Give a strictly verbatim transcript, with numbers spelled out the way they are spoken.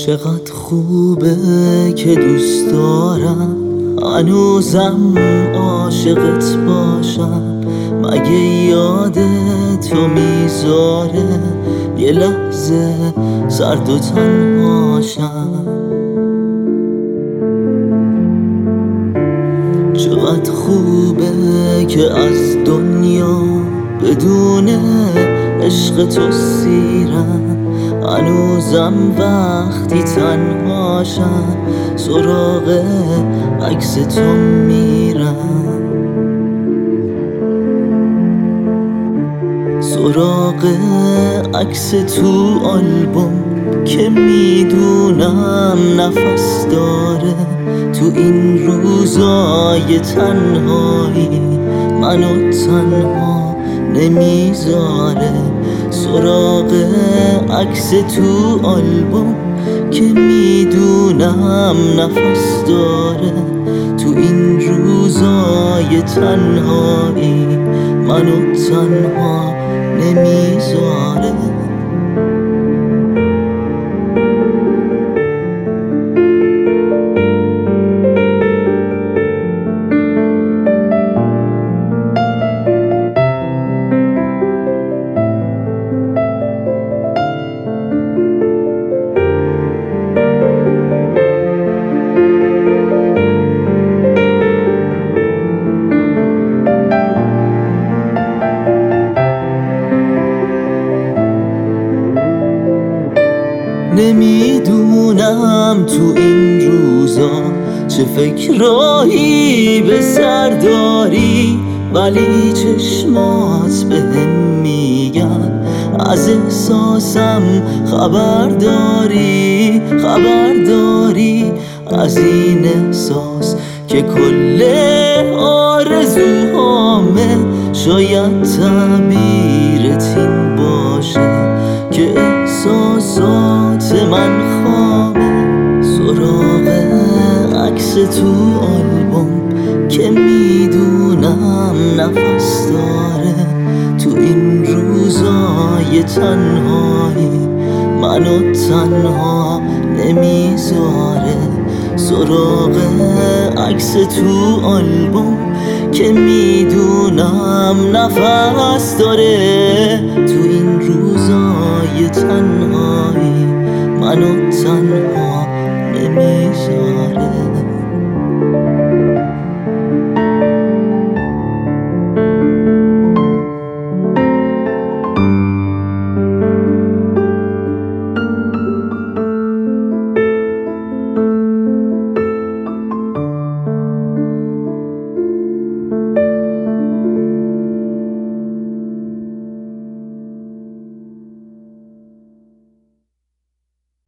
چقدر خوبه که دوست دارم، هنوزم عاشقت باشم. مگه یاد تو میذاره یه لحظه سرد و تنهاشم؟ چقدر خوبه که از دنیا بدون عشق تو سیرم، هنوزم وقتی تنهاشم سراغ عکس تو میرم، سراغ عکس تو آلبوم که میدونم نفس داره. تو این روزای تنهایی منو تنها نمیذاره، سراغ عکس تو آلبوم که میدونم نفس داره. تو این روزای تنهایی منو تنها نمیذاره. نمیدونم تو این روزا چه فکرایی به سر داری، ولی چشمات بهم میگن از احساسم خبر داری. خبر داری از این احساس که کل آرزوهامه، شاید تعبیرت این باشه که احساسات من خوابه. سراغ عکس تو آلبوم که میدونم نفس داره. تو این روزای تنهایی منو تنها نمیذاره، سراغ عکس تو آلبوم که میدونم نفس داره. تو این روزای تنهایی منو تنها نمیذاره.